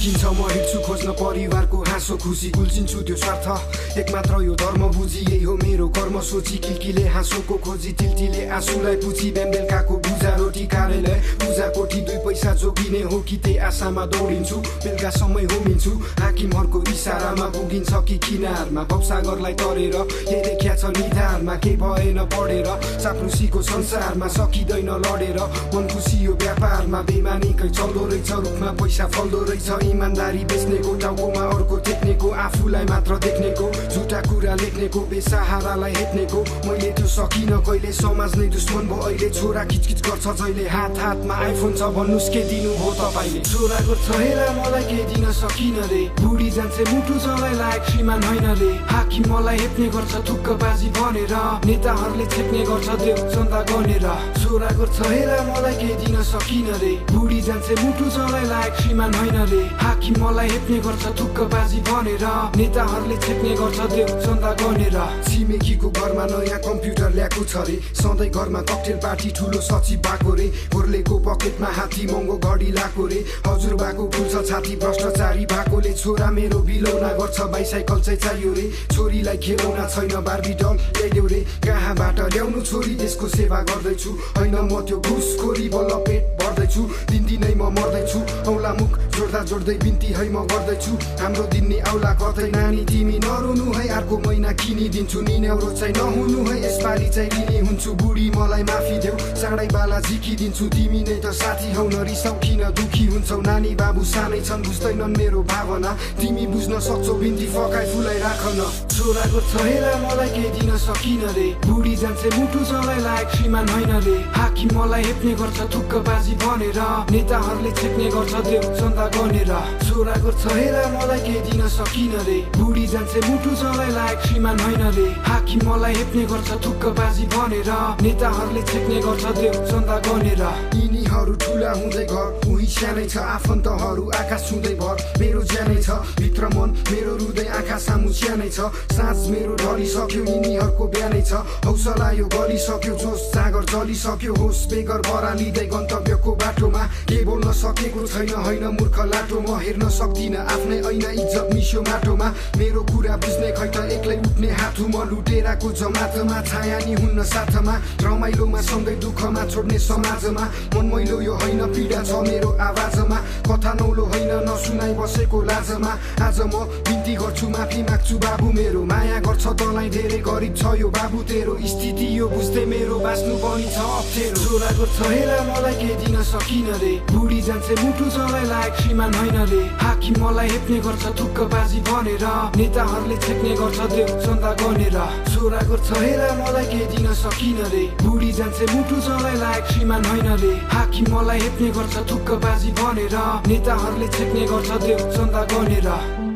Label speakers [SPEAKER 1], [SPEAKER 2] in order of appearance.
[SPEAKER 1] सकिन्छ म हिँड्छु खोज्न परिवारको हाँसो खुसी उल्झिन्छु त्यो स्वार्थ एकमात्र यो धर्म बुझी यही हो मेरो कर्म सोची किल्कीले हाँसोको खोजी टिल्टीले आँसुलाई पुछी बिहान बेलुकाको भुजा रोटी कार्यालय पूजा कोठी 2 पैसा जोगिने हो कि त्यही आशामा दौडिन्छु बेलुका समय होमिन्छु हाकिमहरूको इसारामा पुगिन्छ कि किनारमा भवसागरलाई तरेर यही देखिया छ निधारमा के भएन पढेर चाप्लुसीको संसारमा सकिँदैन लडेर मन खुसी यो व्यापारमा बेमानीकै चल्दो रहेछ रुखमा पैसा फल्दो रहेछ इमानदारी बेच्नेको टाउकोमा अर्को टेक्नेको आफूलाई मात्र देख्नेको झुटा कुरा लेख्नेको बेसहारालाई हेट्नेको मैले त्यो सकिन कहिले समाज नै दुश्मन भो अहिले छोरा किचकिच गर्छ जहिले हात हातमा आइफोन छ भन्नुस् के दिनु भो तपाईले छोराको छ हेरा मलाई के दिन सकिन रे बुढी जान्छ मुटु जलाई लायक श्रीमान होइन रे हाकिम मलाई हेप्ने गर्छ थुक्कबाजी भनेर नेताहरूले छेक्ने गर्छ देव चन्दा गनेर छोराको छ हेरा मलाई के दिन सकिन रे बुढी जान्छ मुटु जलाई लायक श्रीमान होइन रे हाकिम मलाई हेप्ने गर्छ थुक्कबाजी भनेर नेताहरूले छेक्ने गर्छ देव चन्दा गनेर छिमेकीको घरमा नयाँ कम्प्युटर ल्याएको छ रे सधैँ घरमा ककटेल पार्टी ठुलो सचिव भएको रे गोर्लेको पकेटमा हात्ती महँगो घडी लाको रे हजुरबाको फुल्छ छाती भ्रष्टाचारी भएकोले छोरा मेरो बिलौना गर्छ बाइसाइकल चाहिँ चाहियो रे छोरीलाई खेलौना छैन बार्बी डल ल्याइदेऊ रे कहाँबाट ल्याउनु छोरी देशको सेवा गर्दैछु होइन म त्यो घुसखोरी बल्ल पेट भर्दैछु दिनदिनै म मर्दैछु औला मुख जोड्दा जोड्दै बिन्ती है म गर्दैछु हाम्रो दिन्ने औला कतै नानी तिमी नरुनु है अर्को महिना किनिदिन्छु निन्याउरो चाहिँ नहुनु है यसपालि चाहिँ लिने हुन्छु बुढी मलाई माफी देऊ चाँडै बाला झिकिदिन्छु तिमी नै त साथी हौ न रिसाउ किन दुखी हुन्छौ नानी बाबु सानै छन् बुझ्दैनन् मेरो भावना तिमी बुझ्न सक्छौ बिन्ती फकाइ फुलाई राख न छोराको छ हेरा मलाई के दिन सकिन रे बुढी जान्छ मुटु जलाई लायक श्रीमान होइन रे हाकिम मलाई हेप्ने गर्छ थुक्कबाजी भनेर नेताहरूले छेक्ने गर्छ देव चन्दा गनेर छोराको छ हेरा मलाई के दिन सकिन रे बुढी जान्छ मुटु जलाई लायक श्रीमान होइन रे हाकिम मलाई हेप्ने गर्छ थुक्कबाजी भनेर नेताहरूले छेक्ने गर्छ देव चन्दा गनेर यिनीहरू ठुला हुँदै घर उही सानै छ आफन्तहरू आकाश छुँदै भर मेरो ज्यानै छ भित्र मन मेरो हृदय आँखा सामु सानै छ साँझ मेरो ढलिसक्यो यिनीहरूको बिहानै छ हौसला यो गलिसक्यो जोस जागर जलिसक्यो होस बेगर बरालिँदै गन्तव्यको बाटोमा के बोल्न सकेको छैन होइन मूर्ख लाटो म हेर्न सक्दिनँ आफ्नै ऐना इज्जत मिस्यो माटोमा मेरो कुरा बुझ्ने खै त एक्लै उठ्ने हाथु म लुटेराको जमातमा छाया नि हुन्न साथमा रमाइलोमा सँगै दुःखमा छोड्ने समाजमा मन मैलो यो होइन पीडा छ मेरो आवाजमा कथा नौलो होइन नसुनाइ बसेको लाजमा आज म बिन्ती गर्छु माफी माग्छु बाबु मेरो माया गर्छ तँलाई धेरै गरिब छ यो बाबु तेरो स्थिति यो बुझ्दै मेरो बाँच्नु पनि छ अप्ठ्यारो छोराको छ हेरा मलाई के दिन सकिन रे बुढी जान्छ मुटु जलाई लायक श्रीमान होइन रे हाकिम मलाई हेप्ने गर्छ थुक्कबाजी भनेर नेताहरूले छेक्ने गर्छ देव चन्दा गनेर छोराको छ हेरा मलाई के दिन सकिन रे बुढी जान्छ मुटु जलाई लायक श्रीमान होइन रे हाकिम मलाई हेप्ने गर्छ थुक्कबाजी भनेर नेताहरूले छेक्ने गर्छ देव चन्दा गनेर